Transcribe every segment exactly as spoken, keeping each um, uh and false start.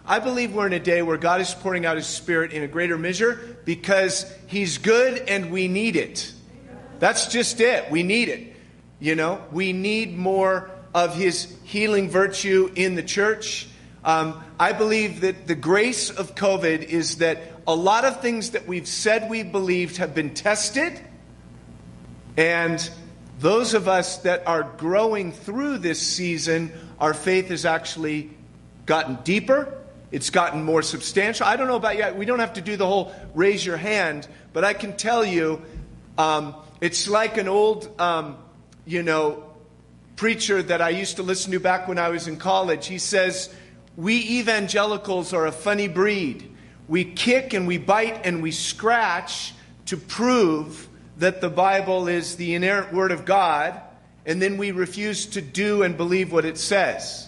I believe we're in a day where God is pouring out his Spirit in a greater measure because he's good and we need it. That's just it. We need it. You know, we need more of his healing virtue in the church. Um, I believe that the grace of COVID is that a lot of things that we've said we believed have been tested. And those of us that are growing through this season, our faith has actually gotten deeper. It's gotten more substantial. I don't know about you. We don't have to do the whole raise your hand. But I can tell you, um, it's like an old, um, you know, preacher that I used to listen to back when I was in college. He says, we evangelicals are a funny breed. We kick and we bite and we scratch to prove that the Bible is the inerrant word of God, and then we refuse to do and believe what it says.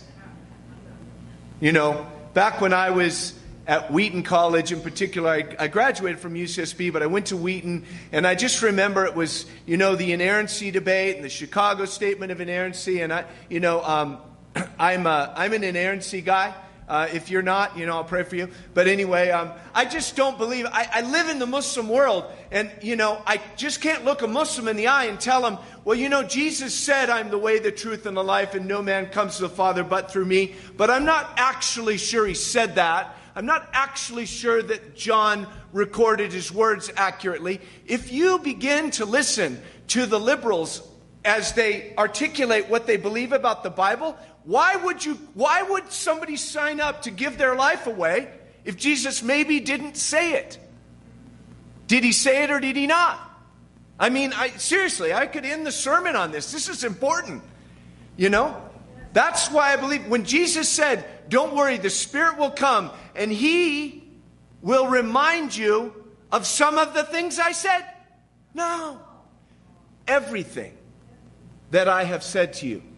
You know, back when I was at Wheaton College in particular, I, I graduated from U C S B, but I went to Wheaton, and I just remember it was, you know, the inerrancy debate and the Chicago Statement of Inerrancy, and I, you know, um, I'm a, I'm an inerrancy guy. Uh, if you're not, you know, I'll pray for you. But anyway, um, I just don't believe. I, I live in the Muslim world, and, you know, I just can't look a Muslim in the eye and tell him, well, you know, Jesus said, I'm the way, the truth, and the life, and no man comes to the Father but through me. But I'm not actually sure he said that. I'm not actually sure that John recorded his words accurately. If you begin to listen to the liberals as they articulate what they believe about the Bible, why would you, why would somebody sign up to give their life away if Jesus maybe didn't say it? Did he say it or did he not? I mean, I, seriously, I could end the sermon on this. This is important. You know? That's why I believe when Jesus said, don't worry, the Spirit will come and he will remind you of some of the things I said. No. Everything that I have said to you.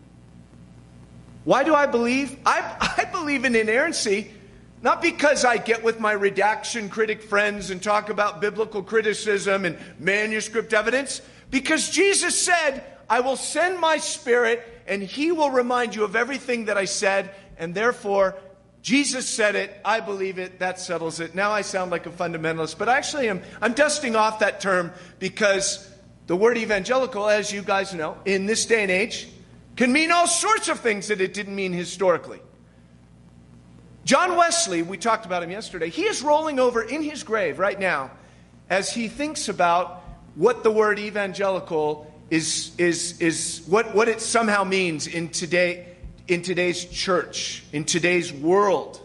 Why do I believe? I, I believe in inerrancy, not because I get with my redaction critic friends and talk about biblical criticism and manuscript evidence, because Jesus said, I will send my Spirit and he will remind you of everything that I said, and therefore, Jesus said it, I believe it, that settles it. Now I sound like a fundamentalist, but actually I'm, I'm dusting off that term because the word evangelical, as you guys know, in this day and age, can mean all sorts of things that it didn't mean historically. John Wesley, we talked about him yesterday, he is rolling over in his grave right now as he thinks about what the word evangelical is, is, is what, what it somehow means in today, in today's church, in today's world.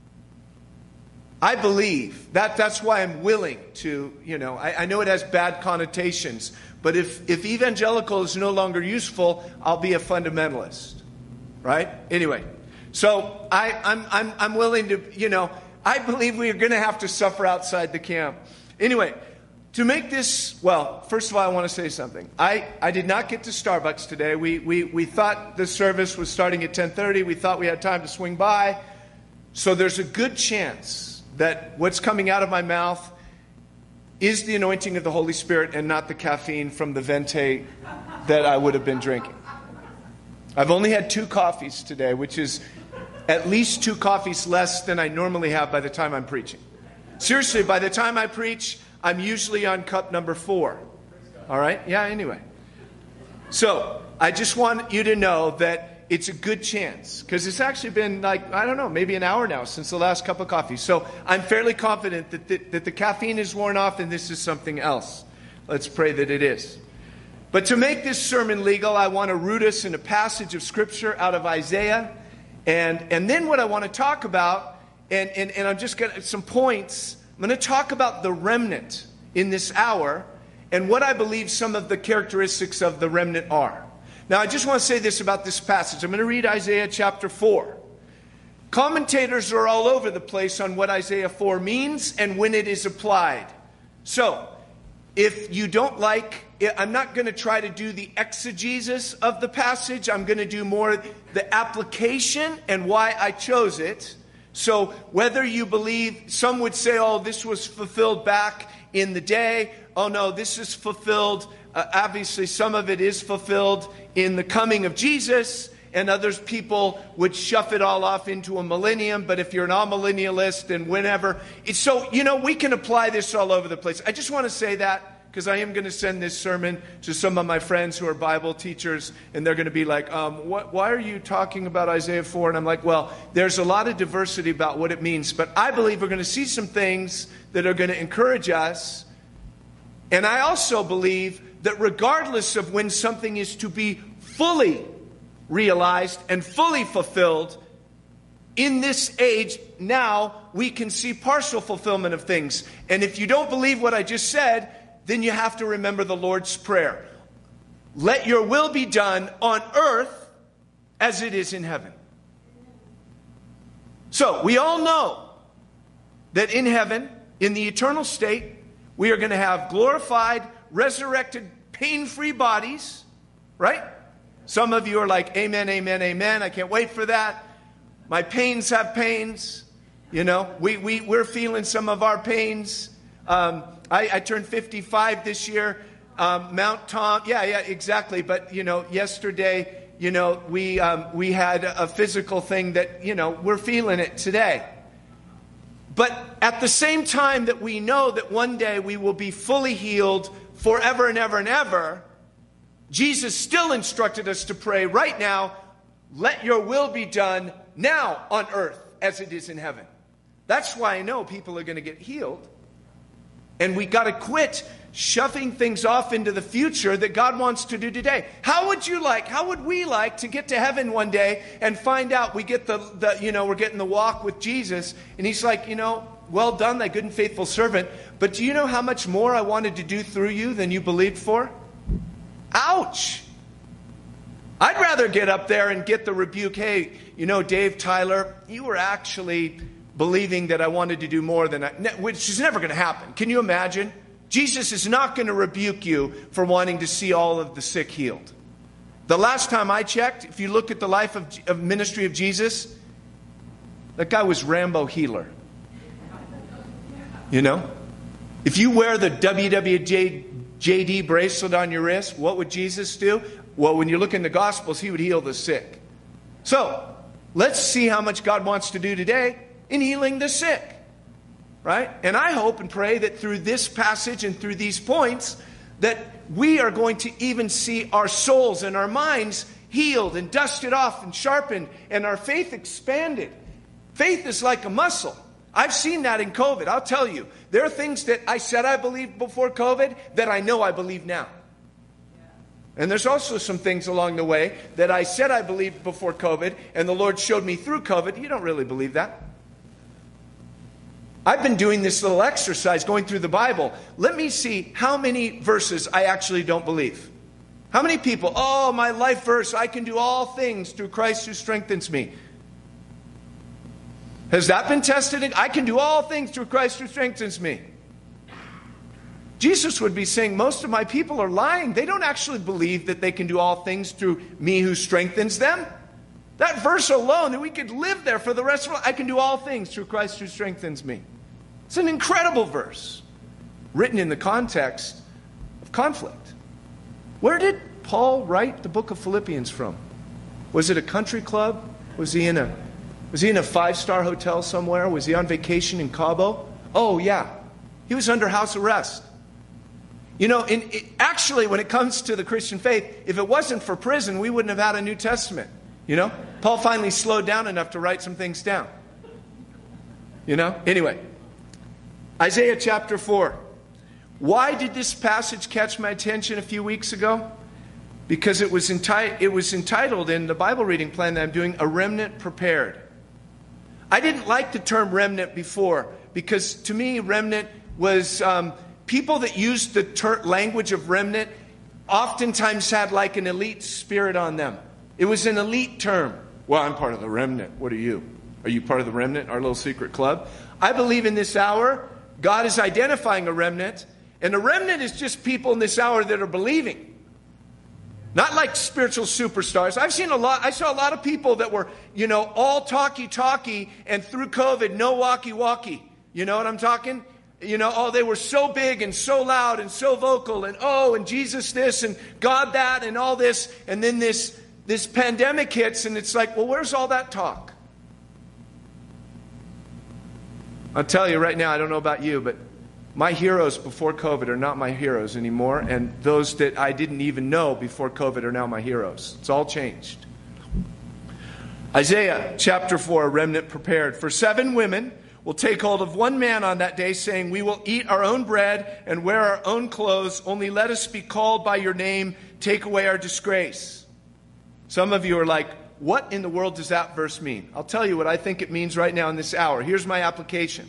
I believe that that's why I'm willing to, you know, I, I know it has bad connotations, but if, if evangelical is no longer useful, I'll be a fundamentalist, right? Anyway, so I, I'm, I'm, I'm willing to, you know, I believe we are going to have to suffer outside the camp. Anyway, to make this, well, first of all, I want to say something. I, I did not get to Starbucks today. We, we, we thought the service was starting at ten thirty. We thought we had time to swing by. So there's a good chance that what's coming out of my mouth is the anointing of the Holy Spirit and not the caffeine from the Venti that I would have been drinking. I've only had two coffees today, which is at least two coffees less than I normally have by the time I'm preaching. Seriously, by the time I preach, I'm usually on cup number four. All right? Yeah, anyway. So, I just want you to know that it's a good chance, because it's actually been like, I don't know, maybe an hour now since the last cup of coffee. So I'm fairly confident that the, that the caffeine is worn off and this is something else. Let's pray that it is. But to make this sermon legal, I want to root us in a passage of Scripture out of Isaiah. And, and then what I want to talk about, and, and, and I'm just going to, some points, I'm going to talk about the remnant in this hour and what I believe some of the characteristics of the remnant are. Now, I just want to say this about this passage. I'm going to read Isaiah chapter four. Commentators are all over the place on what Isaiah four means and when it is applied. So, if you don't like, I'm not going to try to do the exegesis of the passage. I'm going to do more the application and why I chose it. So, whether you believe, some would say, oh, this was fulfilled back in the day. Oh, no, this is fulfilled. Uh, obviously, some of it is fulfilled in the coming of Jesus. and others people would shove it all off into a millennium. But if you're an all-millennialist and whenever. It's so, you know, we can apply this all over the place. I just want to say that because I am going to send this sermon to some of my friends who are Bible teachers, and they're going to be like, um, what, why are you talking about Isaiah four? And I'm like, well, there's a lot of diversity about what it means, but I believe we're going to see some things that are going to encourage us. And I also believe that regardless of when something is to be fully realized and fully fulfilled, in this age now we can see partial fulfillment of things. And if you don't believe what I just said, then you have to remember the Lord's Prayer. Let your will be done on earth as it is in heaven. So we all know that in heaven, in the eternal state, we are going to have glorified, resurrected, pain-free bodies, right? Some of you are like, amen, amen, amen. I can't wait for that. My pains have pains. You know, we, we, we're feeling some of our pains. Um, I, I turned fifty-five this year. Um, Mount Tom, yeah, yeah, exactly. But, you know, yesterday, you know, we, um, we had a physical thing that, you know, we're feeling it today. But at the same time that we know that one day we will be fully healed forever and ever and ever, Jesus still instructed us to pray right now, let your will be done now on earth as it is in heaven. That's why I know people are going to get healed. And we got to quit shoving things off into the future that God wants to do today. How would you like, how would we like to get to heaven one day and find out we get the, the you know, we're getting the walk with Jesus, and he's like, you know, well done, thy good and faithful servant. But do you know how much more I wanted to do through you than you believed for? Ouch. I'd rather get up there and get the rebuke, hey, you know, Dave, Tyler, you were actually believing that I wanted to do more than I, which is never going to happen. Can you imagine? Jesus is not going to rebuke you for wanting to see all of the sick healed. The last time I checked, if you look at the life of, of ministry of Jesus, that guy was Rambo Healer. You know? If you wear the W W J D bracelet on your wrist, what would Jesus do? Well, when you look in the Gospels, he would heal the sick. So, let's see how much God wants to do today in healing the sick. Right? And I hope and pray that through this passage and through these points, that we are going to even see our souls and our minds healed and dusted off and sharpened and our faith expanded. Faith is like a muscle. I've seen that in COVID. I'll tell you, there are things that I said I believed before COVID that I know I believe now. And there's also some things along the way that I said I believed before COVID, and the Lord showed me through COVID, you don't really believe that. I've been doing this little exercise, going through the Bible. Let me see how many verses I actually don't believe. How many people, oh, my life verse, I can do all things through Christ who strengthens me. Has that been tested? I can do all things through Christ who strengthens me. Jesus would be saying, most of my people are lying. They don't actually believe that they can do all things through me who strengthens them. That verse alone, that we could live there for the rest of our life. I can do all things through Christ who strengthens me. It's an incredible verse, written in the context of conflict. Where did Paul write the book of Philippians from? Was it a country club? Was he in a, was he in a five-star hotel somewhere? Was he on vacation in Cabo? Oh, yeah. He was under house arrest. You know, in, it, actually, when it comes to the Christian faith, if it wasn't for prison, we wouldn't have had a New Testament. You know? Paul finally slowed down enough to write some things down. You know? Anyway. Isaiah chapter four. Why did this passage catch my attention a few weeks ago? Because it was, enti- it was entitled in the Bible reading plan that I'm doing, A Remnant Prepared. I didn't like the term remnant before because to me remnant was um, people that used the ter- language of remnant oftentimes had like an elite spirit on them. It was an elite term. Well, I'm part of the remnant. What are you? Are you part of the remnant, our little secret club? I believe in this hour God is identifying a remnant, and a remnant is just people in this hour that are believing. Not like spiritual superstars. I've seen a lot, I saw a lot of people that were, you know, all talky-talky, and through COVID, no walkie-walkie. You know what I'm talking? You know, oh, they were so big and so loud and so vocal, and oh, and Jesus this, and God that, and all this, and then this this pandemic hits and it's like, well, where's all that talk? I'll tell you right now, I don't know about you, but my heroes before COVID are not my heroes anymore, and those that I didn't even know before COVID are now my heroes. It's all changed. Isaiah chapter four, a remnant prepared. For seven women will take hold of one man on that day, saying, we will eat our own bread and wear our own clothes. Only let us be called by your name. Take away our disgrace. Some of you are like, what in the world does that verse mean? I'll tell you what I think it means right now in this hour. Here's my application.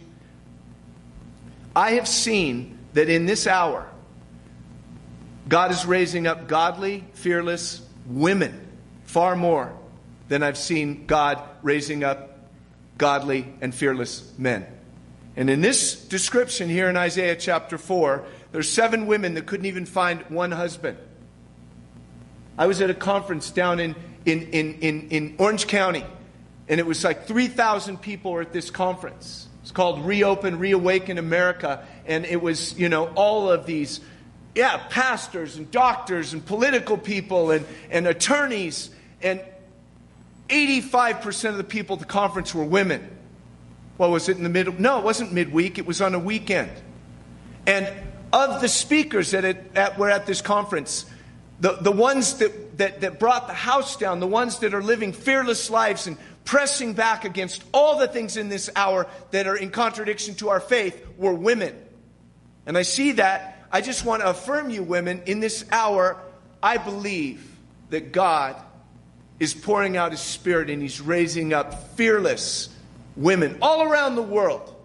I have seen that in this hour, God is raising up godly, fearless women far more than I've seen God raising up godly and fearless men. And in this description here in Isaiah chapter four, there's seven women that couldn't even find one husband. I was at a conference down in, in, in, in, in Orange County, and it was like three thousand people were at this conference. It's called Reopen, Reawaken America, and it was, you know, all of these, yeah, pastors and doctors and political people and, and attorneys, and eighty-five percent of the people at the conference were women. What was it in the middle? No, it wasn't midweek. It was on a weekend. And of the speakers that, it, at, were at this conference, the, the ones that, that, that brought the house down, the ones that are living fearless lives and pressing back against all the things in this hour that are in contradiction to our faith, were women. And I see that. I just want to affirm you, women, in this hour, I believe that God is pouring out His Spirit and He's raising up fearless women all around the world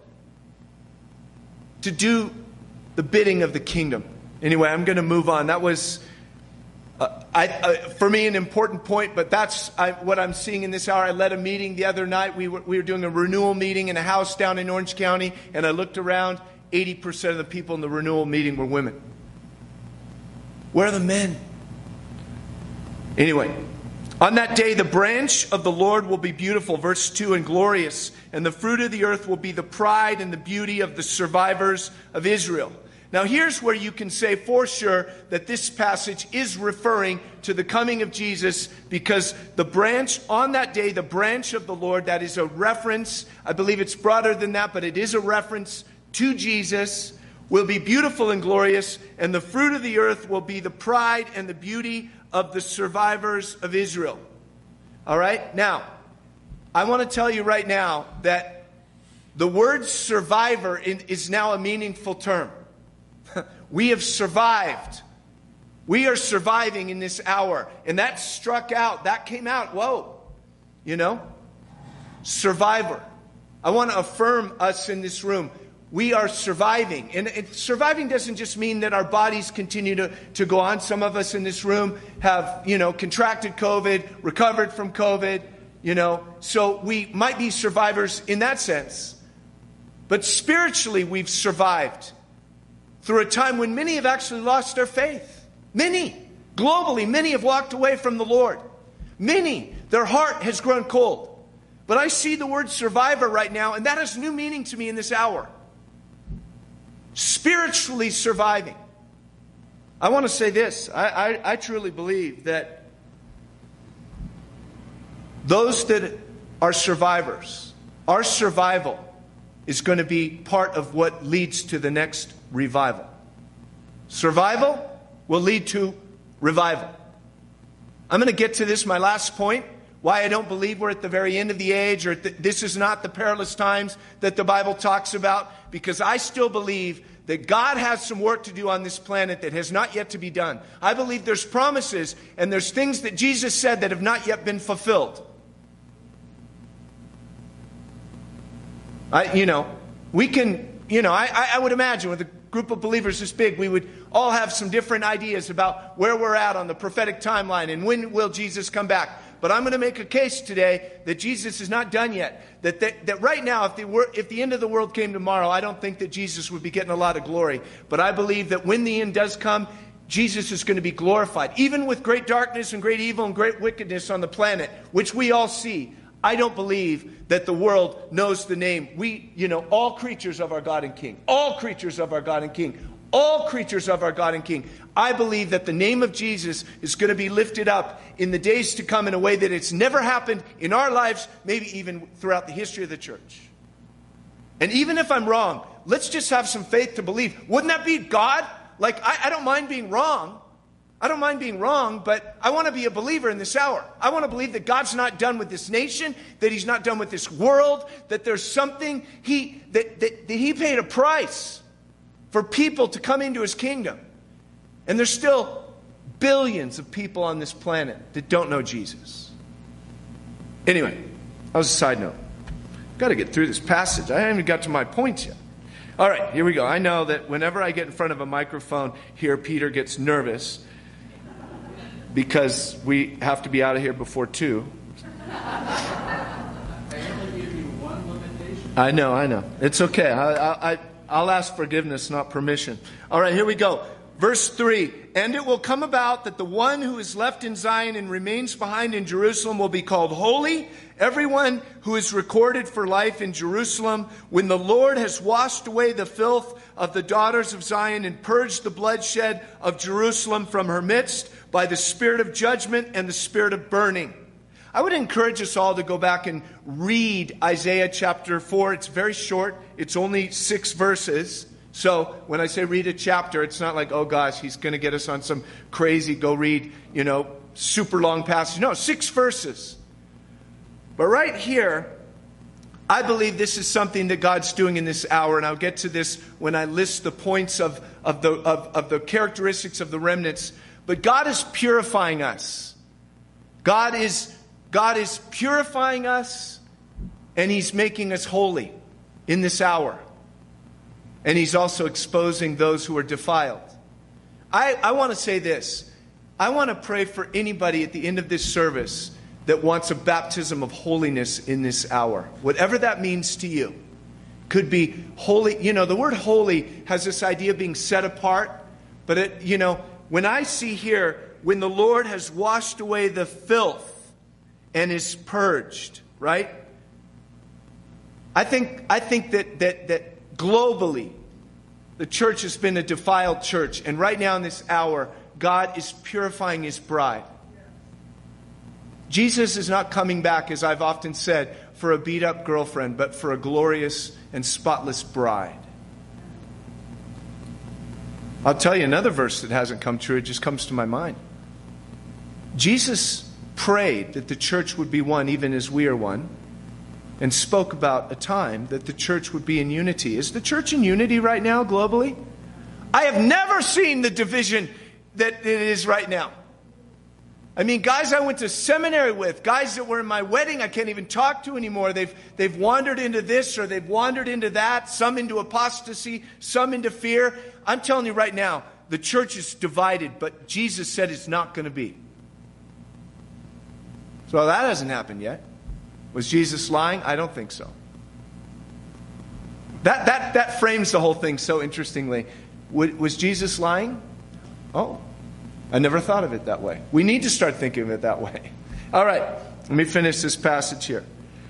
to do the bidding of the kingdom. Anyway, I'm going to move on. That was, uh, I, uh, for me, an important point, but that's I, what I'm seeing in this hour. I led a meeting the other night. We were, we were doing a renewal meeting in a house down in Orange County, and I looked around. eighty percent of the people in the renewal meeting were women. Where are the men? Anyway, on that day, the branch of the Lord will be beautiful, verse two, and glorious, and the fruit of the earth will be the pride and the beauty of the survivors of Israel. Now, here's where you can say for sure that this passage is referring to the coming of Jesus, because the branch on that day, the branch of the Lord, that is a reference. I believe it's broader than that, but it is a reference to Jesus, will be beautiful and glorious, and the fruit of the earth will be the pride and the beauty of the survivors of Israel. All right? Now, I want to tell you right now that the word survivor is now a meaningful term. We have survived. We are surviving in this hour. And that struck out. That came out. Whoa. You know? Survivor. I want to affirm us in this room. We are surviving. And it, surviving doesn't just mean that our bodies continue to, to go on. Some of us in this room have, you know, contracted COVID, recovered from COVID, you know. So we might be survivors in that sense. But spiritually, we've survived through a time when many have actually lost their faith. Many. Globally, many have walked away from the Lord. Many, their heart has grown cold. But I see the word survivor right now, and that has new meaning to me in this hour. Spiritually surviving. I want to say this. I, I, I truly believe that those that are survivors, our survival is going to be part of what leads to the next revival. Survival will lead to revival. I'm going to get to this, my last point, why I don't believe we're at the very end of the age, or th- this is not the perilous times that the Bible talks about, because I still believe that God has some work to do on this planet that has not yet to be done. I believe there's promises and there's things that Jesus said that have not yet been fulfilled. I, you know, we can, you know, I, I would imagine with a group of believers this big, we would all have some different ideas about where we're at on the prophetic timeline and when will Jesus come back. But I'm going to make a case today that Jesus is not done yet. That, that, that right now, if the, wor- if the end of the world came tomorrow, I don't think that Jesus would be getting a lot of glory. But I believe that when the end does come, Jesus is going to be glorified. Even with great darkness and great evil and great wickedness on the planet, which we all see, I don't believe that the world knows the name. We, you know, all creatures of our God and King. All creatures of our God and King. All creatures of our God and King. I believe that the name of Jesus is going to be lifted up in the days to come in a way that it's never happened in our lives, maybe even throughout the history of the church. And even if I'm wrong, let's just have some faith to believe. Wouldn't that be God? Like, I, I don't mind being wrong. I don't mind being wrong, but I want to be a believer in this hour. I want to believe that God's not done with this nation, that he's not done with this world, that there's something he that, that, that he paid a price for people to come into his kingdom. And there's still billions of people on this planet that don't know Jesus. Anyway, that was a side note. Got to get through this passage. I haven't even got to my points yet. All right, here we go. I know that whenever I get in front of a microphone here, Peter gets nervous because we have to be out of here before two. I only give you one limitation. I know, I know. It's okay. I, I, I I'll ask forgiveness, not permission. All right, here we go. Verse three. And it will come about that the one who is left in Zion and remains behind in Jerusalem will be called holy, everyone who is recorded for life in Jerusalem, when the Lord has washed away the filth of the daughters of Zion and purged the bloodshed of Jerusalem from her midst by the spirit of judgment and the spirit of burning. I would encourage us all to go back and read Isaiah chapter four. It's very short. It's only six verses. So when I say read a chapter, it's not like, oh gosh, he's going to get us on some crazy, go read, you know, super long passage. No, six verses. But right here, I believe this is something that God's doing in this hour. And I'll get to this when I list the points of, of, the, of, of the characteristics of the remnants. But God is purifying us. God is God is purifying us, and he's making us holy in this hour. And he's also exposing those who are defiled. I, I want to say this. I want to pray for anybody at the end of this service that wants a baptism of holiness in this hour. Whatever that means to you. Could be holy. You know, the word holy has this idea of being set apart. But, it, you know, when I see here, when the Lord has washed away the filth and is purged, right? I think I think that that that globally the church has been a defiled church, and right now in this hour God is purifying his bride. Jesus is not coming back, as I've often said, for a beat up girlfriend, but for a glorious and spotless bride. I'll tell you another verse that hasn't come true. It just comes to my mind. Jesus prayed that the church would be one even as we are one, and spoke about a time that the church would be in unity. Is the church in unity right now globally? I have never seen the division that it is right now. I mean, guys I went to seminary with, guys that were in my wedding I can't even talk to anymore. They've, they've wandered into this or they've wandered into that, some into apostasy, some into fear. I'm telling you right now, the church is divided, but Jesus said it's not going to be. So that hasn't happened yet. Was Jesus lying? I don't think so. That that that frames the whole thing so interestingly. Was Jesus lying? Oh, I never thought of it that way. We need to start thinking of it that way. All right, let me finish this passage here.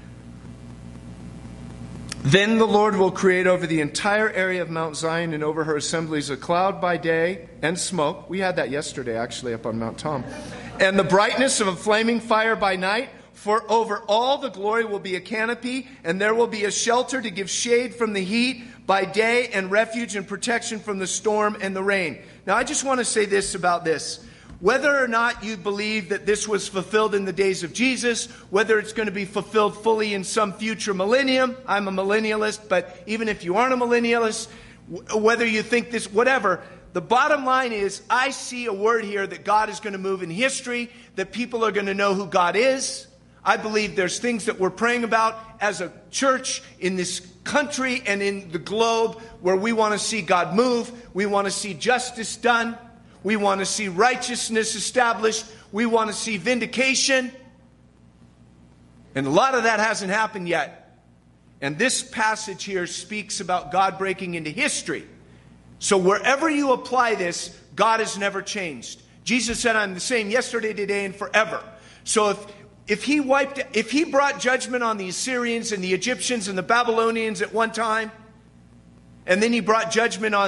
Then the Lord will create over the entire area of Mount Zion and over her assemblies a cloud by day and smoke. We had that yesterday, actually, up on Mount Tom. And the brightness of a flaming fire by night. For over all the glory will be a canopy, and there will be a shelter to give shade from the heat by day and refuge and protection from the storm and the rain. Now, I just want to say this about this. Whether or not you believe that this was fulfilled in the days of Jesus, whether it's going to be fulfilled fully in some future millennium, I'm a millennialist, but even if you aren't a millennialist, whether you think this, whatever, the bottom line is I see a word here that God is going to move in history, that people are going to know who God is. I believe there's things that we're praying about as a church in this country and in the globe where we want to see God move. We want to see justice done. We want to see righteousness established. We want to see vindication. And a lot of that hasn't happened yet. And this passage here speaks about God breaking into history. So wherever you apply this, God has never changed. Jesus said, I'm the same yesterday, today, and forever. So if If he wiped, if he brought judgment on the Assyrians and the Egyptians and the Babylonians at one time, and then he brought judgment on,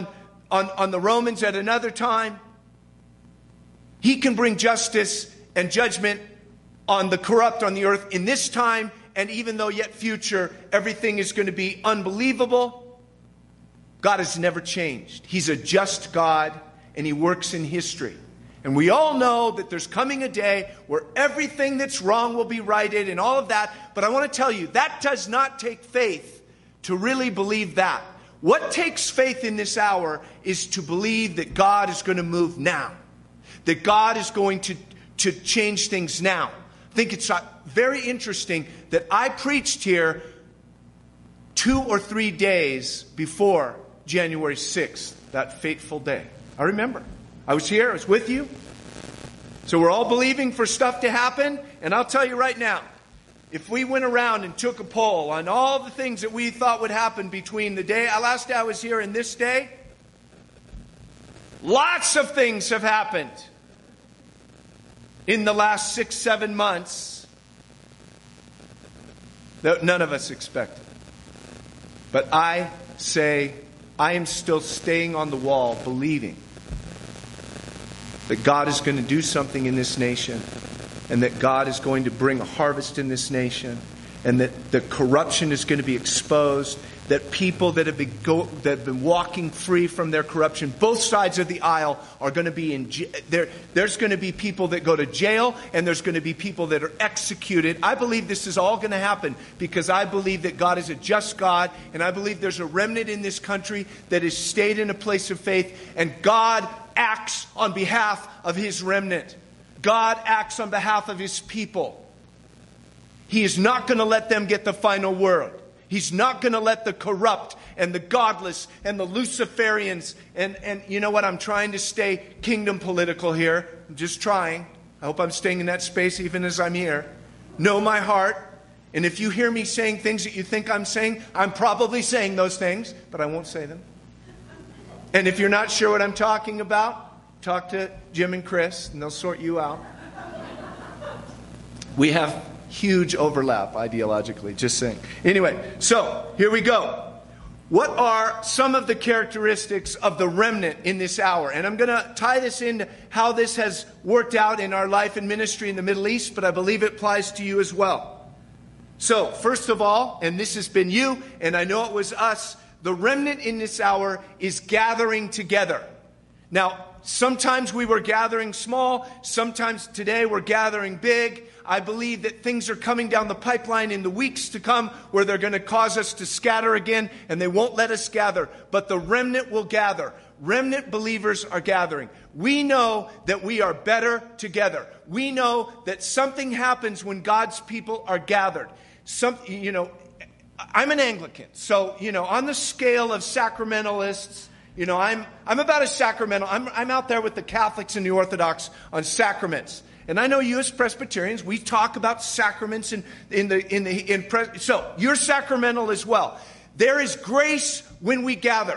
on, on the Romans at another time. He can bring justice and judgment on the corrupt on the earth in this time, and even though yet future, everything is going to be unbelievable. God has never changed. He's a just God, and He works in history. And we all know that there's coming a day where everything that's wrong will be righted and all of that. But I want to tell you, that does not take faith to really believe that. What takes faith in this hour is to believe that God is going to move now. That God is going to, to change things now. I think it's very interesting that I preached here two or three days before January sixth, that fateful day. I remember. I was here. I was with you. So we're all believing for stuff to happen. And I'll tell you right now, if we went around and took a poll on all the things that we thought would happen between the day, last day I was here and this day, lots of things have happened in the last six, seven months that none of us expected. But I say, I am still staying on the wall, believing that God is going to do something in this nation, and that God is going to bring a harvest in this nation, and that the corruption is going to be exposed, that people that have been go, that have been walking free from their corruption, both sides of the aisle, are going to be in there. There's going to be people that go to jail, and there's going to be people that are executed. I believe this is all going to happen because I believe that God is a just God, and I believe there's a remnant in this country that has stayed in a place of faith, and God acts on behalf of His remnant. God acts on behalf of His people. He is not going to let them get the final word. He's not going to let the corrupt and the godless and the Luciferians, and, and you know what, I'm trying to stay kingdom political here. I'm just trying. I hope I'm staying in that space even as I'm here. Know my heart. And if you hear me saying things that you think I'm saying, I'm probably saying those things, but I won't say them. And if you're not sure what I'm talking about, talk to Jim and Chris, and they'll sort you out. We have huge overlap ideologically, just saying. Anyway, so here we go. What are some of the characteristics of the remnant in this hour? And I'm going to tie this into how this has worked out in our life and ministry in the Middle East, but I believe it applies to you as well. So, first of all, and this has been you, and I know it was us, the remnant in this hour is gathering together. Now, sometimes we were gathering small. Sometimes today we're gathering big. I believe that things are coming down the pipeline in the weeks to come where they're going to cause us to scatter again, and they won't let us gather. But the remnant will gather. Remnant believers are gathering. We know that we are better together. We know that something happens when God's people are gathered. Some, you know, I'm an Anglican, so, you know, on the scale of sacramentalists, you know, I'm I'm about as sacramental. I'm I'm out there with the Catholics and the Orthodox on sacraments. And I know you as Presbyterians, we talk about sacraments in in the in the in pre, so you're sacramental as well. There is grace when we gather.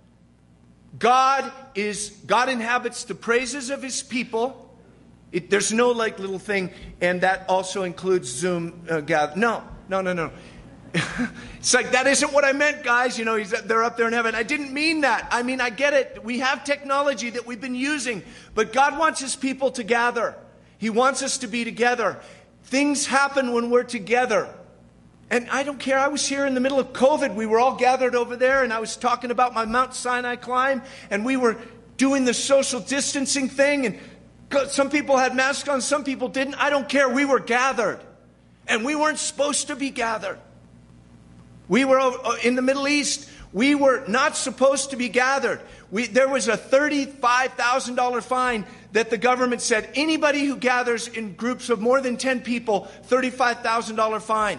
God is God inhabits the praises of His people. It, there's no like little thing, and that also includes Zoom uh, gather. No, no, no, no. It's like, that isn't what I meant, guys. You know, he's, they're up there in heaven. I didn't mean that. I mean, I get it. We have technology that we've been using. But God wants His people to gather. He wants us to be together. Things happen when we're together. And I don't care. I was here in the middle of COVID. We were all gathered over there, and I was talking about my Mount Sinai climb. And we were doing the social distancing thing. And some people had masks on, some people didn't. I don't care. We were gathered. And we weren't supposed to be gathered. We were in the Middle East. We were not supposed to be gathered. We, there was a thirty-five thousand dollars fine that the government said, anybody who gathers in groups of more than ten people, thirty-five thousand dollars fine.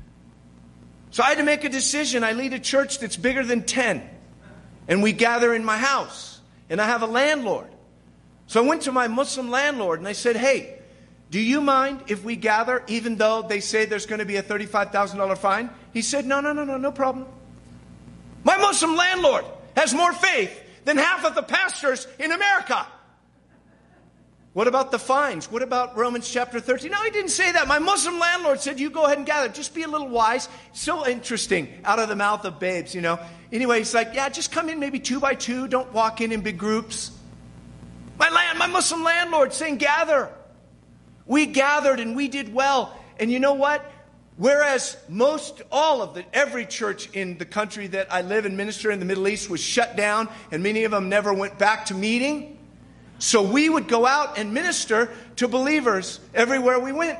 So I had to make a decision. I lead a church that's bigger than ten. And we gather in my house. And I have a landlord. So I went to my Muslim landlord and I said, hey, do you mind if we gather even though they say there's going to be a thirty-five thousand dollars fine? He said, no, no, no, no, no problem. My Muslim landlord has more faith than half of the pastors in America. What about the fines? What about Romans chapter thirteen? No, he didn't say that. My Muslim landlord said, you go ahead and gather. Just be a little wise. So interesting. Out of the mouth of babes, you know. Anyway, he's like, yeah, just come in maybe two by two. Don't walk in in big groups. My land, my Muslim landlord saying gather. We gathered and we did well. And you know what? Whereas most, all of the, every church in the country that I live and minister in the Middle East was shut down, and many of them never went back to meeting. So we would go out and minister to believers everywhere we went,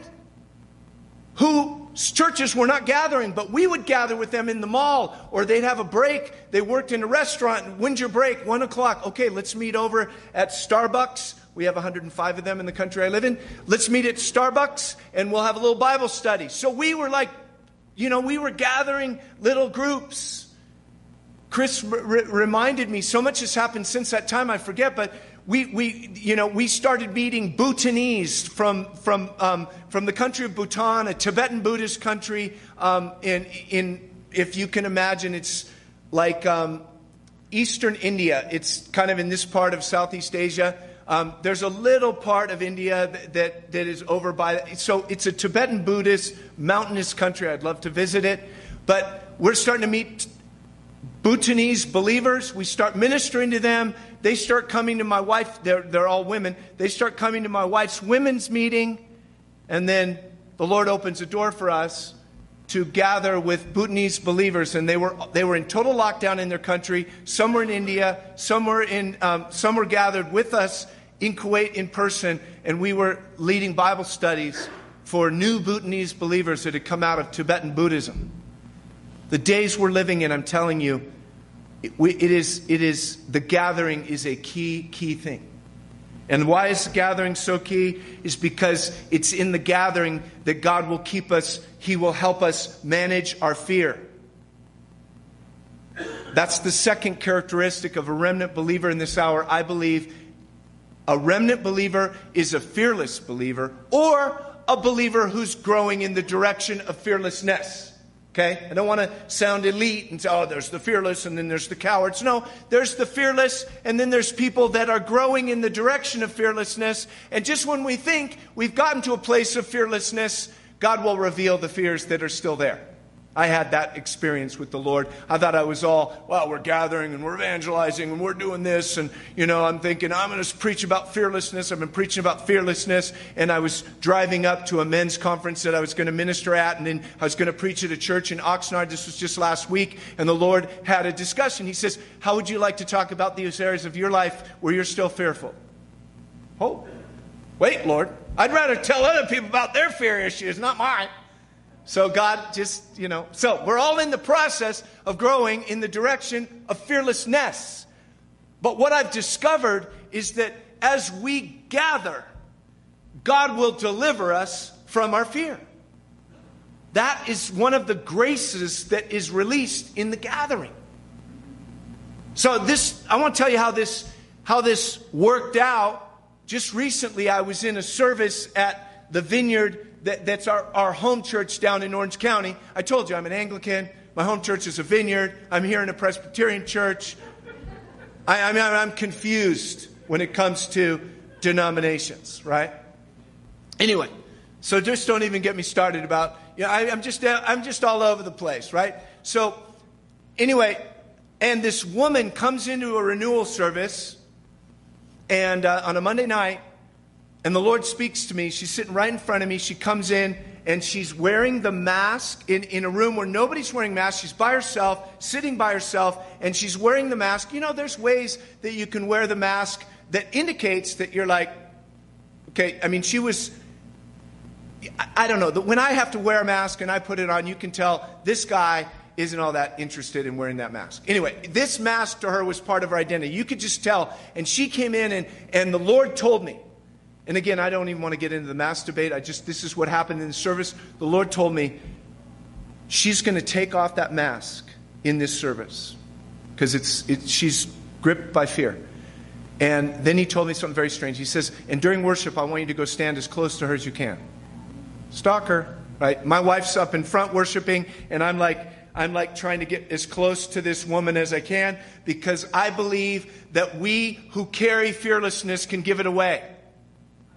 whose churches were not gathering, but we would gather with them in the mall, or they'd have a break. They worked in a restaurant. When's your break? One o'clock. Okay, let's meet over at Starbucks. We have one hundred five of them in the country I live in. Let's meet at Starbucks, and we'll have a little Bible study. So we were like, you know, we were gathering little groups. Chris r- reminded me, so much has happened since that time, I forget, but We, we, you know, we started meeting Bhutanese from from um, from the country of Bhutan, a Tibetan Buddhist country. Um, in in if you can imagine, it's like um, Eastern India. It's kind of in this part of Southeast Asia. Um, there's a little part of India that, that that is over by. So it's a Tibetan Buddhist mountainous country. I'd love to visit it, but we're starting to meet Bhutanese believers. We start ministering to them. They start coming to my wife. They're, they're all women. They start coming to my wife's women's meeting. And then the Lord opens a door for us to gather with Bhutanese believers. And they were they were in total lockdown in their country. Some were in India. Some were, in, um, some were gathered with us in Kuwait in person. And we were leading Bible studies for new Bhutanese believers that had come out of Tibetan Buddhism. The days we're living in, I'm telling you, It, we, it is, it is, the gathering is a key, key thing. And why is the gathering so key? Is because it's in the gathering that God will keep us, He will help us manage our fear. That's the second characteristic of a remnant believer in this hour. I believe a remnant believer is a fearless believer, or a believer who's growing in the direction of fearlessness. Okay? I don't want to sound elite and say, oh, there's the fearless and then there's the cowards. No, there's the fearless, and then there's people that are growing in the direction of fearlessness. And just when we think we've gotten to a place of fearlessness, God will reveal the fears that are still there. I had that experience with the Lord. I thought I was all, well, we're gathering and we're evangelizing and we're doing this. And, you know, I'm thinking, I'm going to preach about fearlessness. I've been preaching about fearlessness. And I was driving up to a men's conference that I was going to minister at. And then I was going to preach at a church in Oxnard. This was just last week. And the Lord had a discussion. He says, how would you like to talk about these areas of your life where you're still fearful? Oh, wait, Lord. I'd rather tell other people about their fear issues, not mine. So God just, you know, so we're all in the process of growing in the direction of fearlessness. But what I've discovered is that as we gather, God will deliver us from our fear. That is one of the graces that is released in the gathering. So this, I want to tell you how this, how this worked out. Just recently, I was in a service at the Vineyard. That, that's our, our home church down in Orange County. I told you, I'm an Anglican. My home church is a Vineyard. I'm here in a Presbyterian church. I, I mean, I'm confused when it comes to denominations, right? Anyway, so just don't even get me started about, you know, I, I'm just, I'm just all over the place, right? So anyway, and this woman comes into a renewal service and uh, on a Monday night, and the Lord speaks to me. She's sitting right in front of me. She comes in and she's wearing the mask in, in a room where nobody's wearing masks. She's by herself, sitting by herself, and she's wearing the mask. You know, there's ways that you can wear the mask that indicates that you're like, okay, I mean, she was, I, I don't know. When I have to wear a mask and I put it on, you can tell this guy isn't all that interested in wearing that mask. Anyway, this mask to her was part of her identity. You could just tell. And she came in and, and the Lord told me, and again, I don't even want to get into the mask debate. I just, this is what happened in the service. The Lord told me she's going to take off that mask in this service because it's, it, she's gripped by fear. And then he told me something very strange. He says, and during worship, I want you to go stand as close to her as you can. Stalker, right? My wife's up in front worshiping, and I'm like, I'm like trying to get as close to this woman as I can because I believe that we who carry fearlessness can give it away.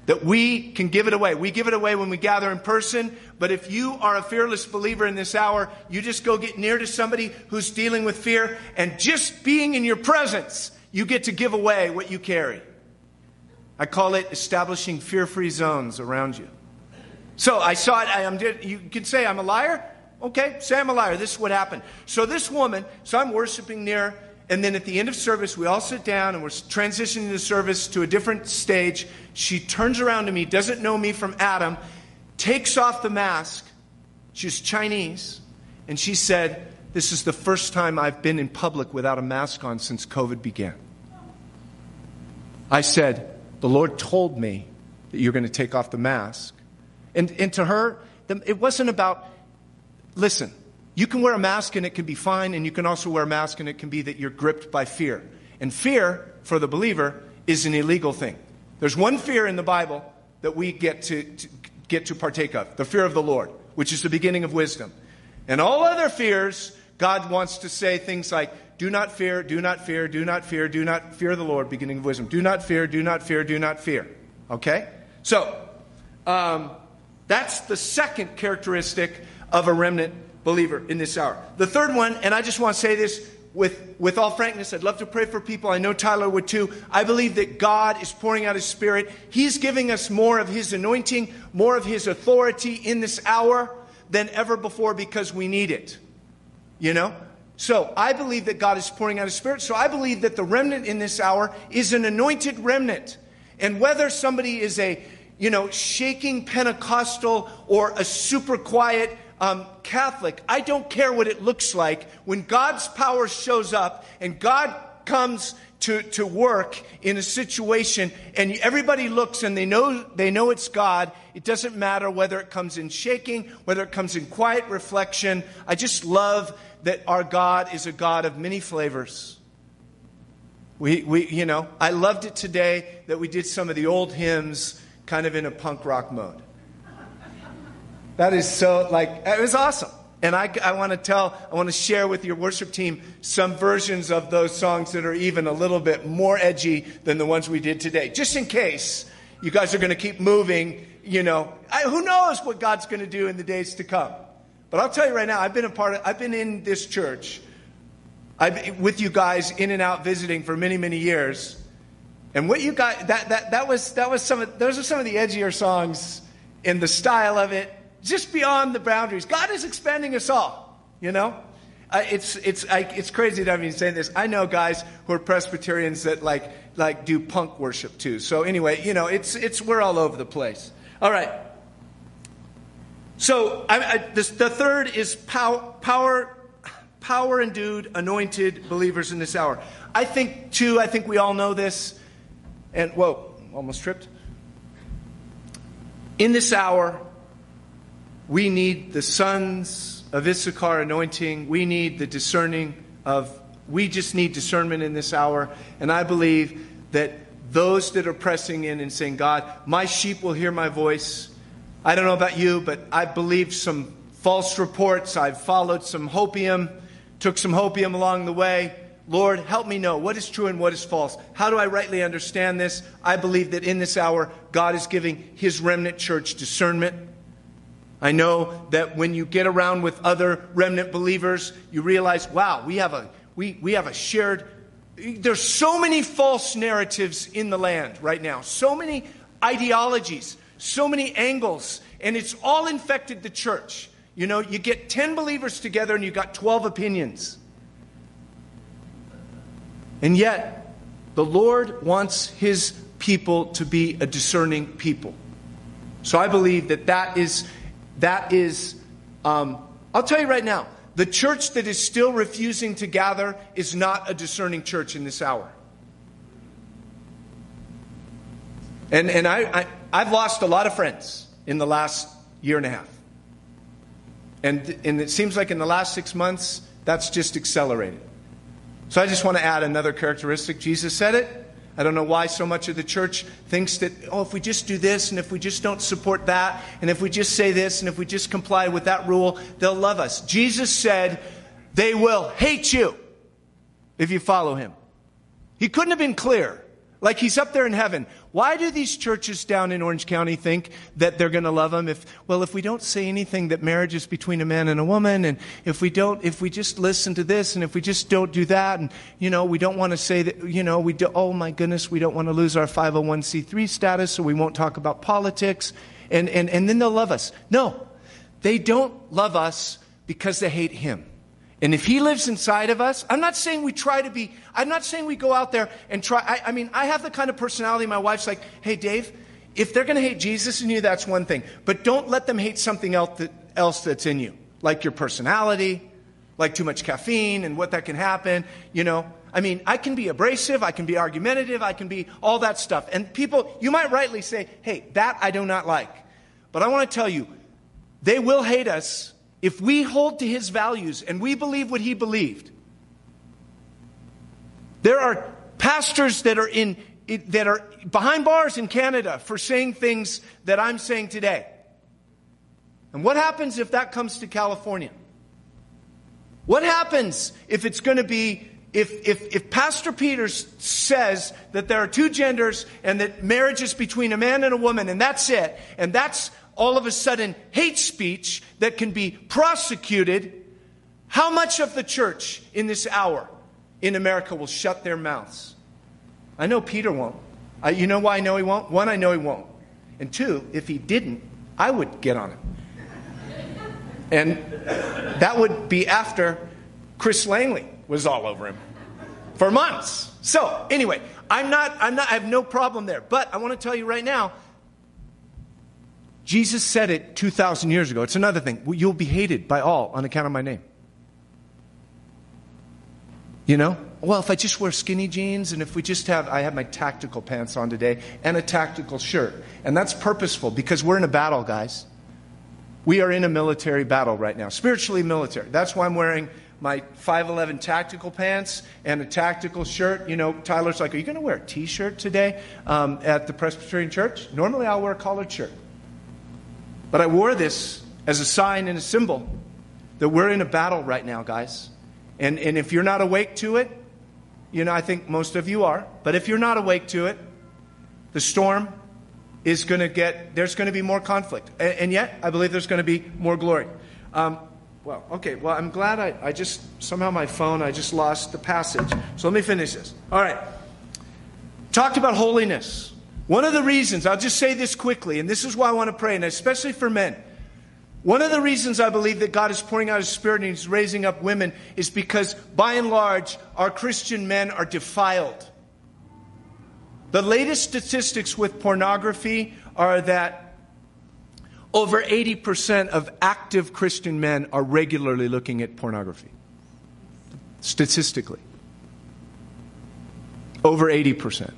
that we can give it away. We give it away when we gather in person, but if you are a fearless believer in this hour, you just go get near to somebody who's dealing with fear, and just being in your presence, you get to give away what you carry. I call it establishing fear-free zones around you. So I saw it. I am. You can say I'm a liar. Okay, say I'm a liar. This is what happened. So this woman, so I'm worshiping near, and then at the end of service, we all sit down and we're transitioning the service to a different stage. She turns around to me, doesn't know me from Adam, takes off the mask. She's Chinese. And she said, this is the first time I've been in public without a mask on since COVID began. I said, the Lord told me that you're going to take off the mask. And, and to her, it wasn't about, listen, you can wear a mask and it can be fine, and you can also wear a mask and it can be that you're gripped by fear. And fear, for the believer, is an illegal thing. There's one fear in the Bible that we get to, to get to partake of, the fear of the Lord, which is the beginning of wisdom. And all other fears, God wants to say things like, do not fear, do not fear, do not fear, do not fear the Lord, beginning of wisdom. Do not fear, do not fear, do not fear. Okay? So, um... that's the second characteristic of a remnant believer in this hour. The third one, and I just want to say this with, with all frankness, I'd love to pray for people. I know Tyler would too. I believe that God is pouring out His Spirit. He's giving us more of His anointing, more of His authority in this hour than ever before, because we need it. You know? So I believe that God is pouring out His Spirit. So I believe that the remnant in this hour is an anointed remnant. And whether somebody is a you know, shaking Pentecostal or a super quiet um, Catholic, I don't care what it looks like. When God's power shows up and God comes to, to work in a situation and everybody looks and they know, they know it's God, it doesn't matter whether it comes in shaking, whether it comes in quiet reflection. I just love that our God is a God of many flavors. We, we, you know, I loved it today that we did some of the old hymns kind of in a punk rock mode. That is so, like, it was awesome. And I, I want to tell, I want to share with your worship team some versions of those songs that are even a little bit more edgy than the ones we did today. Just in case you guys are going to keep moving, you know. I, who knows what God's going to do in the days to come. But I'll tell you right now, I've been a part of, I've been in this church, I've with you guys in and out visiting for many, many years. And what you got, that, that, that was, that was some of, those are some of the edgier songs in the style of it, just beyond the boundaries. God is expanding us all, you know? Uh, it's, it's, I, it's crazy that I'm even saying this. I know guys who are Presbyterians that like, like do punk worship too. So anyway, you know, it's, it's, we're all over the place. All right. So I, I, this, the third is power, power, power endued, anointed believers in this hour. I think too, I think we all know this. And, whoa, almost tripped. In this hour, we need the sons of Issachar anointing. We need the discerning of, we just need discernment in this hour. And I believe that those that are pressing in and saying, God, my sheep will hear my voice. I don't know about you, but I believed some false reports. I've followed some hopium, took some hopium along the way. Lord, help me know what is true and what is false. How do I rightly understand this? I believe that in this hour, God is giving His remnant church discernment. I know that when you get around with other remnant believers, you realize, wow, we have a we, we have a shared... There's so many false narratives in the land right now. So many ideologies, so many angles, and it's all infected the church. You know, you get ten believers together and you got twelve opinions. And yet, the Lord wants His people to be a discerning people. So I believe that that is, that is, um, I'll tell you right now, the church that is still refusing to gather is not a discerning church in this hour. And and I, I, I've lost a lot of friends in the last year and a half. And, and it seems like in the last six months, that's just accelerated. So I just want to add another characteristic. Jesus said it. I don't know why so much of the church thinks that, oh, if we just do this, and if we just don't support that, and if we just say this, and if we just comply with that rule, they'll love us. Jesus said, they will hate you if you follow Him. He couldn't have been clearer. Like He's up there in heaven. Why do these churches down in Orange County think that they're going to love them if, well, if we don't say anything that marriage is between a man and a woman, and if we don't, if we just listen to this, and if we just don't do that, and, you know, we don't want to say that, you know, we do, oh my goodness, we don't want to lose our five oh one c three status, so we won't talk about politics, and, and, and then they'll love us. No, they don't love us because they hate him. And if he lives inside of us, I'm not saying we try to be, I'm not saying we go out there and try. I, I mean, I have the kind of personality, my wife's like, hey, Dave, if they're going to hate Jesus in you, that's one thing. But don't let them hate something else, that, else that's in you, like your personality, like too much caffeine and what that can happen, you know. I mean, I can be abrasive, I can be argumentative, I can be all that stuff. And people, you might rightly say, hey, that I do not like. But I want to tell you, they will hate us if we hold to his values and we believe what he believed. There are pastors that are in that are behind bars in Canada for saying things that I'm saying today. And what happens if that comes to California? What happens if it's going to be if if if Pastor Peters says that there are two genders and that marriage is between a man and a woman and that's it, and that's all of a sudden hate speech that can be prosecuted, how much of the church in this hour in America will shut their mouths? I know Peter won't. I, you know why I know he won't? One, I know he won't. And two, if he didn't, I would get on him. And that would be after Chris Langley was all over him for months. So anyway, I'm not, I'm not, I have no problem there. But I want to tell you right now, Jesus said it two thousand years ago. It's another thing. You'll be hated by all on account of my name. You know? Well, if I just wear skinny jeans and if we just have, I have my tactical pants on today and a tactical shirt. And that's purposeful because we're in a battle, guys. We are in a military battle right now. Spiritually military. That's why I'm wearing my five eleven tactical pants and a tactical shirt. You know, Tyler's like, are you going to wear a t-shirt today um, at the Presbyterian Church? Normally I'll wear a collared shirt. But I wore this as a sign and a symbol that we're in a battle right now, guys. And, and if you're not awake to it, you know, I think most of you are. But if you're not awake to it, the storm is going to get, there's going to be more conflict. And, and yet, I believe there's going to be more glory. Um, well, okay, well, I'm glad I, I just, somehow my phone, I just lost the passage. So let me finish this. All right. Talked about holiness. One of the reasons, I'll just say this quickly, and this is why I want to pray, and especially for men. One of the reasons I believe that God is pouring out his Spirit and he's raising up women is because, by and large, our Christian men are defiled. The latest statistics with pornography are that over eighty percent of active Christian men are regularly looking at pornography. Statistically. Over eighty percent.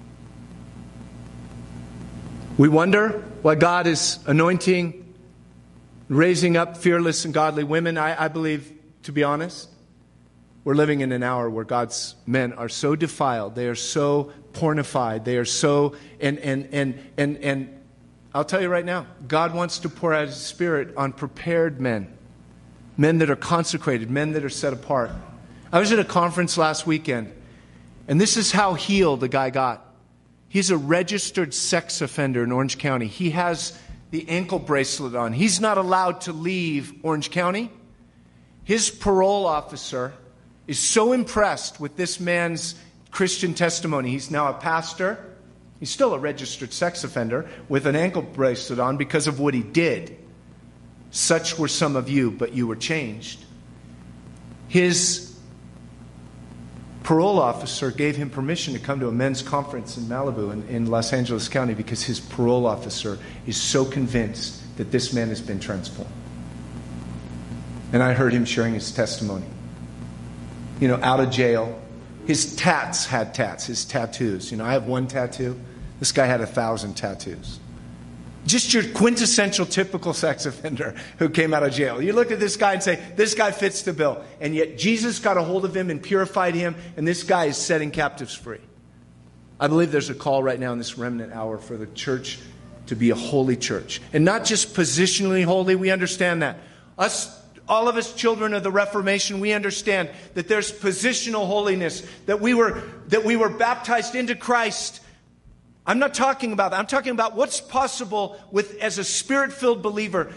We wonder why God is anointing, raising up fearless and godly women. I, I believe, to be honest, we're living in an hour where God's men are so defiled. They are so pornified. They are so, and, and, and, and, and I'll tell you right now, God wants to pour out his Spirit on prepared men. Men that are consecrated, men that are set apart. I was at a conference last weekend, and this is how healed the guy got. He's a registered sex offender in Orange County. He has the ankle bracelet on. He's not allowed to leave Orange County. His parole officer is so impressed with this man's Christian testimony. He's now a pastor. He's still a registered sex offender with an ankle bracelet on because of what he did. Such were some of you, but you were changed. His parole officer gave him permission to come to a men's conference in Malibu in, in Los Angeles County because his parole officer is so convinced that this man has been transformed. And I heard him sharing his testimony. You know, out of jail. His tats had tats, his tattoos. You know, I have one tattoo. This guy had a thousand tattoos. Just your quintessential typical sex offender who came out of jail. You look at this guy and say, this guy fits the bill. And yet Jesus got a hold of him and purified him, and this guy is setting captives free. I believe there's a call right now in this remnant hour for the church to be a holy church. And not just positionally holy, we understand that. Us, all of us children of the Reformation, we understand that there's positional holiness, that we were, that we were baptized into Christ I'm not talking about that. I'm talking about what's possible with as a Spirit-filled believer.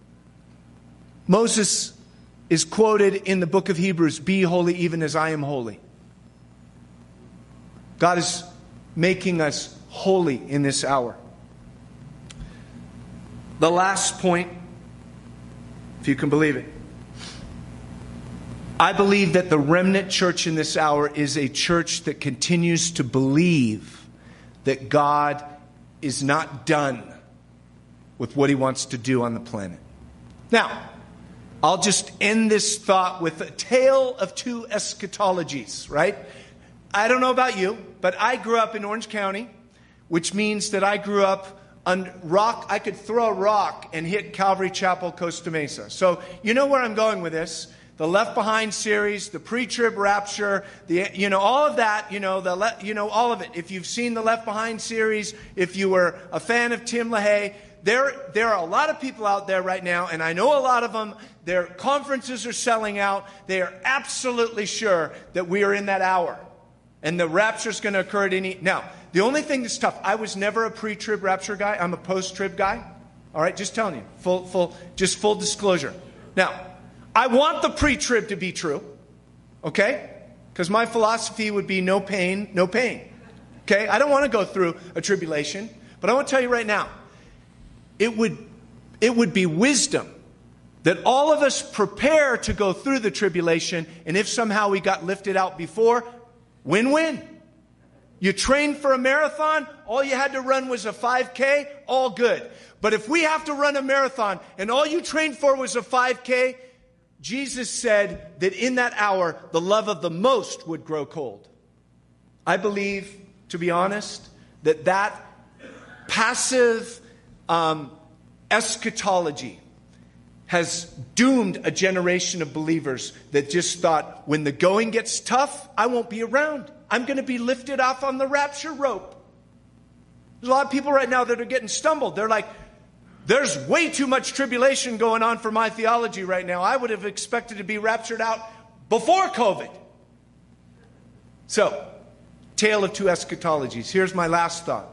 Moses is quoted in the book of Hebrews, be holy even as I am holy. God is making us holy in this hour. The last point, if you can believe it. I believe that the remnant church in this hour is a church that continues to believe that God is not done with what he wants to do on the planet. Now, I'll just end this thought with a tale of two eschatologies, right? I don't know about you, but I grew up in Orange County, which means that I grew up on rock. I could throw a rock and hit Calvary Chapel, Costa Mesa. So you know where I'm going with this. The Left Behind series, the pre-trib rapture, the you know all of that, you know the le, you know all of it. If you've seen the Left Behind series, if you were a fan of Tim LaHaye, there there are a lot of people out there right now, and I know a lot of them. Their conferences are selling out. They are absolutely sure that we are in that hour, and the rapture is going to occur at any. Now, the only thing that's tough. I was never a pre-trib rapture guy. I'm a post-trib guy. All right, just telling you, full full just full disclosure. Now, I want the pre-trib to be true, okay? Because my philosophy would be no pain, no pain. Okay? I don't want to go through a tribulation, but I want to tell you right now, it would, it would be wisdom that all of us prepare to go through the tribulation, and if somehow we got lifted out before, win-win. You trained for a marathon, all you had to run was a five K, all good. But if we have to run a marathon, and all you trained for was a five K, Jesus said that in that hour, the love of the most would grow cold. I believe, to be honest, that that passive um, eschatology has doomed a generation of believers that just thought, when the going gets tough, I won't be around. I'm going to be lifted off on the rapture rope. There's a lot of people right now that are getting stumbled. They're like, there's way too much tribulation going on for my theology right now. I would have expected to be raptured out before COVID. So, tale of two eschatologies. Here's my last thought.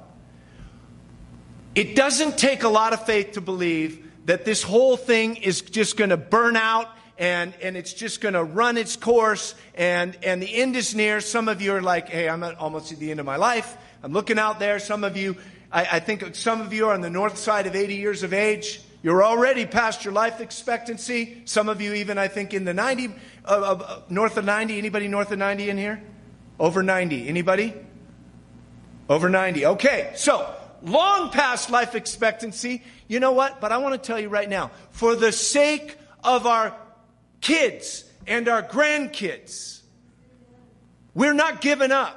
It doesn't take a lot of faith to believe that this whole thing is just going to burn out and, and it's just going to run its course and, and the end is near. Some of you are like, hey, I'm at almost at the end of my life. I'm looking out there. Some of you, I, I think some of you are on the north side of eighty years of age. You're already past your life expectancy. Some of you even, I think, in the ninety, uh, uh, north of ninety. Anybody north of ninety in here? Over ninety. Anybody? Over ninety. Okay, so long past life expectancy. You know what? But I want to tell you right now, for the sake of our kids and our grandkids, we're not giving up.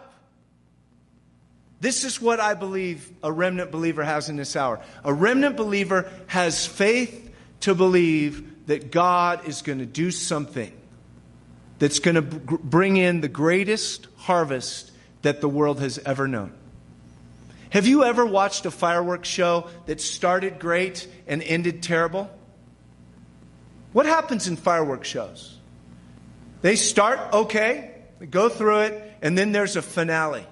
This is what I believe a remnant believer has in this hour. A remnant believer has faith to believe that God is going to do something that's going to bring in the greatest harvest that the world has ever known. Have you ever watched a fireworks show that started great and ended terrible? What happens in fireworks shows? They start okay, they go through it, and then there's a finale.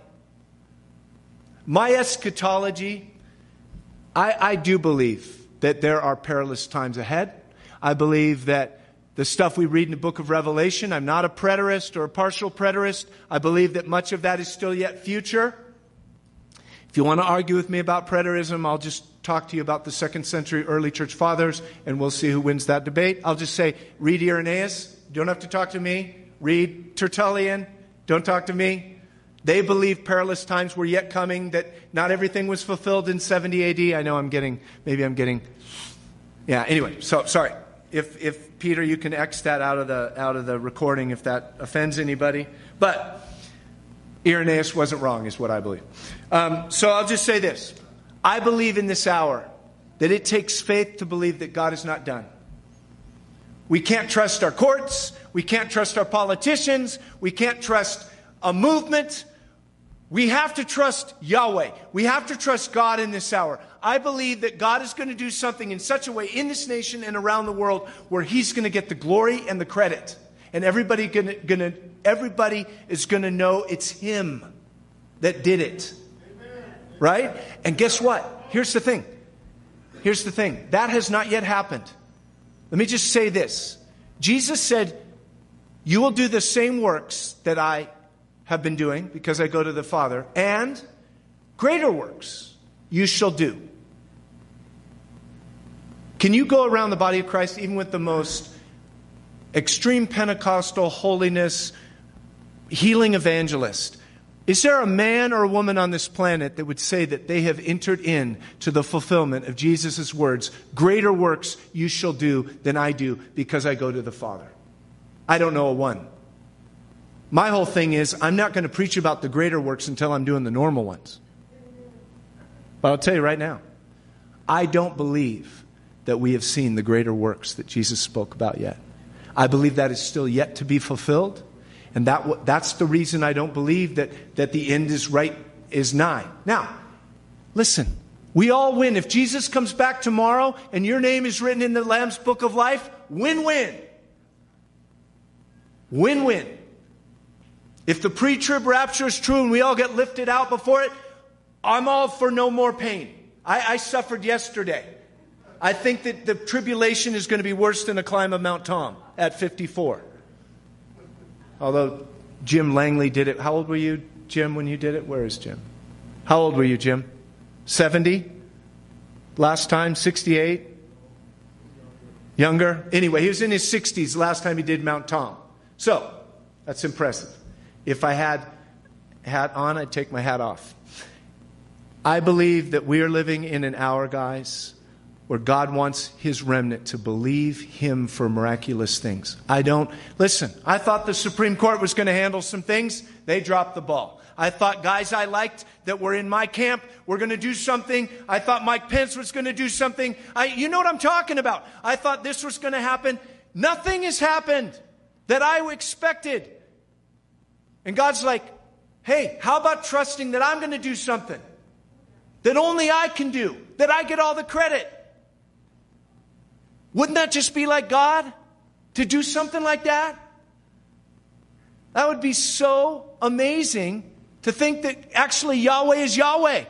My eschatology, I, I do believe that there are perilous times ahead. I believe that the stuff we read in the book of Revelation, I'm not a preterist or a partial preterist. I believe that much of that is still yet future. If you want to argue with me about preterism, I'll just talk to you about the second century early church fathers, and we'll see who wins that debate. I'll just say, read Irenaeus. You don't have to talk to me. Read Tertullian. Don't talk to me. They believed perilous times were yet coming, that not everything was fulfilled in seventy A D. I know I'm getting, maybe I'm getting, yeah, anyway, so sorry. If, if Peter, you can X that out of the, out of the recording if that offends anybody. But Irenaeus wasn't wrong, is what I believe. Um, so I'll just say this. I believe in this hour that it takes faith to believe that God is not done. We can't trust our courts. We can't trust our politicians. We can't trust a movement. We have to trust Yahweh. We have to trust God in this hour. I believe that God is going to do something in such a way in this nation and around the world where He's going to get the glory and the credit. And everybody, gonna, gonna, everybody is going to know it's Him that did it. Amen. right? And guess what? Here's the thing. Here's the thing. That has not yet happened. Let me just say this. Jesus said, you will do the same works that I have been doing because I go to the Father, and greater works you shall do. Can you go around the body of Christ even with the most extreme Pentecostal holiness, healing evangelist? Is there a man or a woman on this planet that would say that they have entered in to the fulfillment of Jesus' words, greater works you shall do than I do because I go to the Father? I don't know a one. My whole thing is I'm not going to preach about the greater works until I'm doing the normal ones. But I'll tell you right now, I don't believe that we have seen the greater works that Jesus spoke about yet. I believe that is still yet to be fulfilled. And that that's the reason I don't believe that, that the end is right, is nigh. Now, listen, we all win. If Jesus comes back tomorrow and your name is written in the Lamb's Book of Life, win-win. Win-win. If the pre-trib rapture is true and we all get lifted out before it, I'm all for no more pain. I, I suffered yesterday. I think that the tribulation is going to be worse than a climb of Mount Tom at fifty-four. Although Jim Langley did it. How old were you, Jim, when you did it? Where is Jim? How old were you, Jim? seventy? Last time, sixty-eight? Younger? Anyway, he was in his sixties last time he did Mount Tom. So, that's impressive. If I had hat on, I'd take my hat off. I believe that we are living in an hour, guys, where God wants His remnant to believe Him for miraculous things. I don't... Listen, I thought the Supreme Court was going to handle some things. They dropped the ball. I thought guys I liked that were in my camp were going to do something. I thought Mike Pence was going to do something. I, you know what I'm talking about. I thought this was going to happen. Nothing has happened that I expected. And God's like, hey, how about trusting that I'm going to do something that only I can do, that I get all the credit? Wouldn't that just be like God to do something like that? That would be so amazing to think that actually Yahweh is Yahweh.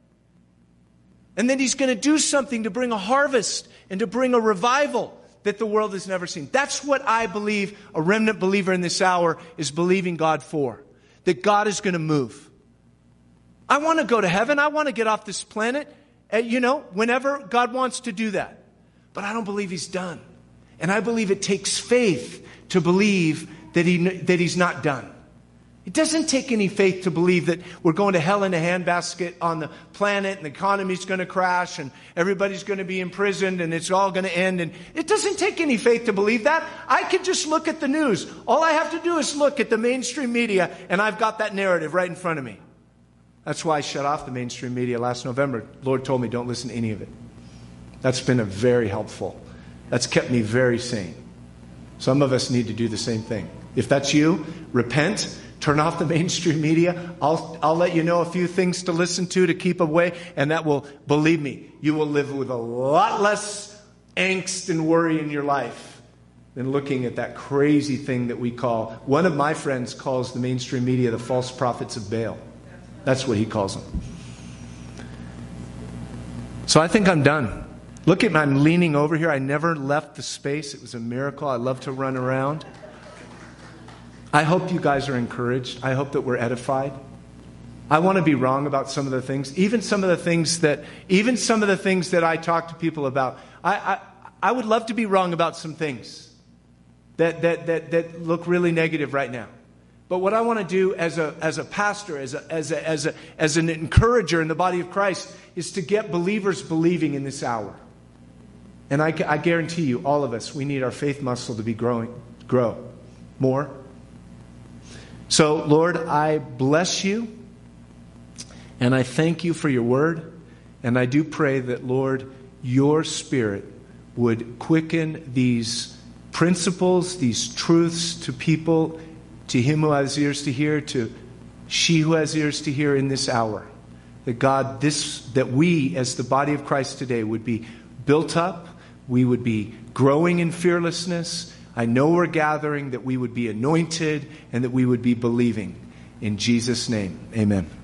And then He's going to do something to bring a harvest and to bring a revival that the world has never seen. That's what I believe a remnant believer in this hour is believing God for. That God is going to move. I want to go to heaven. I want to get off this planet, you know, whenever God wants to do that. But I don't believe He's done. And I believe it takes faith to believe that he that He's not done. It doesn't take any faith to believe that we're going to hell in a handbasket on the planet and the economy's going to crash and everybody's going to be imprisoned and it's all going to end. And it doesn't take any faith to believe that. I can just look at the news. All I have to do is look at the mainstream media and I've got that narrative right in front of me. That's why I shut off the mainstream media last November. The Lord told me don't listen to any of it. That's been a very helpful. That's kept me very sane. Some of us need to do the same thing. If that's you, repent. Turn off the mainstream media. I'll, I'll let you know a few things to listen to to keep away. And that will, believe me, you will live with a lot less angst and worry in your life than looking at that crazy thing that we call, one of my friends calls the mainstream media the false prophets of Baal. That's what he calls them. So I think I'm done. Look at me, I'm leaning over here. I never left the space. It was a miracle. I love to run around. I hope you guys are encouraged. I hope that we're edified. I want to be wrong about some of the things, even some of the things that, even some of the things that I talk to people about. I, I, I would love to be wrong about some things that, that, that, that look really negative right now. But what I want to do as a, as a pastor, as a, as a, as a, as an encourager in the body of Christ, is to get believers believing in this hour. And I, I guarantee you, all of us, we need our faith muscle to be growing, grow more. So, Lord, I bless you, and I thank you for your word, and I do pray that, Lord, your Spirit would quicken these principles, these truths to people, to him who has ears to hear, to she who has ears to hear in this hour. That God, this that we as the body of Christ today would be built up, we would be growing in fearlessness. I know we're gathering, that we would be anointed and that we would be believing. In Jesus' name, amen.